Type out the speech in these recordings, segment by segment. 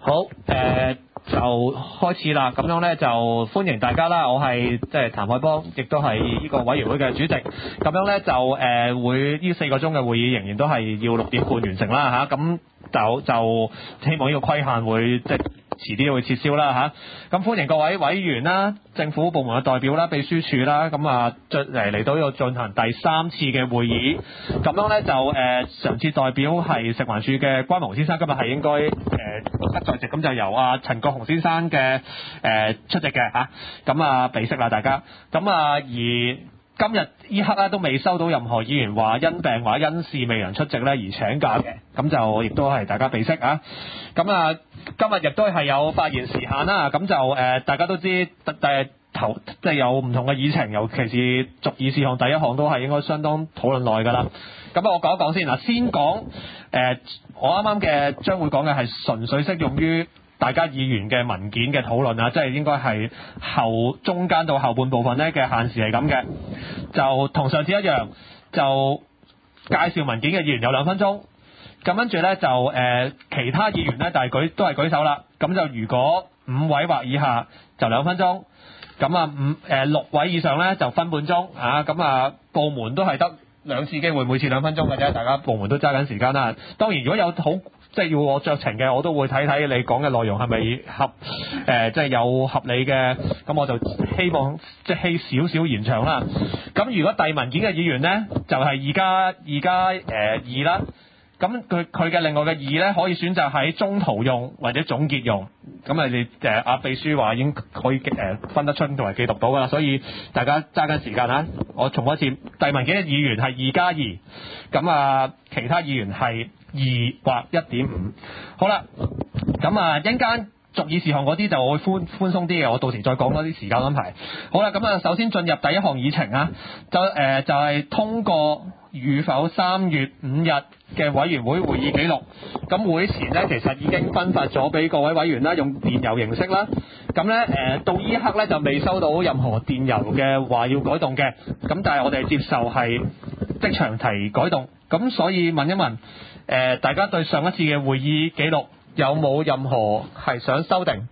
好，就開始啦。咁樣咧就歡迎大家啦。我係即係譚凱邦，亦都係呢個委員會嘅主席。咁樣咧就會呢4個鐘嘅會議仍然都係要6點半完成啦嚇。咁就希望呢個規限會即係遲啲會撤銷啦嚇。咁歡迎各位委員啦、政府部門嘅代表啦、秘書處啦，咁啊嚟到呢度進行第3次嘅會議。咁樣咧就上次代表係食環署嘅關宏先生，今日係應該不在席，咁就由陳國雄先生嘅出席嘅嚇。咁備悉啦大家。咁而今日呢刻咧都未收到任何議員話因病或者因事未能出席咧而請假嘅，咁就亦都係大家備悉啊。咁今日亦都係有發言時限啦，咁就大家都知即係有唔同嘅議程，尤其是續議事項第一項都係應該相當討論耐㗎啦。咁我講一講先嗱，先講我啱啱嘅將會講嘅係純粹適用於大家議員嘅文件嘅討論啊，即係應該係中間到後半部分咧嘅限時係咁嘅，就同上次一樣，就介紹文件嘅議員有2分鐘，咁跟住咧就其他議員咧都係舉手啦，咁就如果5位或以下就2分鐘，咁6位以上咧就分半鐘啊，咁部門都係得2次機會，每次2分鐘嘅啫，大家部門都揸緊時間啦。當然如果有即係要我酌情嘅，我都會睇睇你講嘅內容係咪即係有合理嘅，咁我就希望即係少少延長啦。咁如果遞文件嘅議員呢，就係2加2啦。咁佢嘅另外嘅2咧，可以選擇喺中途用或者總結用。咁你秘書話已經可以分得出同埋記讀到㗎啦，所以大家揸緊時間嚇。我重複一次，遞文件嘅議員係2加2，咁其他議員係2或 1.5。好啦，咁一陣間續議事項嗰啲就會寬鬆啲嘅，我到時再講嗰啲時間安排。好啦，咁首先進入第一項議程啊，就係通過與否3月5日嘅委員會會議記錄。咁會前呢，其實已經分發咗俾各位委員啦，用電郵形式啦。咁咧到呢一刻咧就未收到任何電郵嘅話要改動嘅。咁但係我哋接受係即場提改動。咁所以問一問大家對上一次嘅會議記錄有冇任何係想修訂？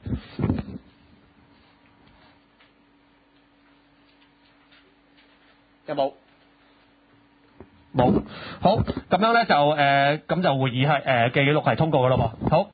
有冇？冇。好，咁樣咧就咁就會議係嘅記錄係通過㗎喇喎。好。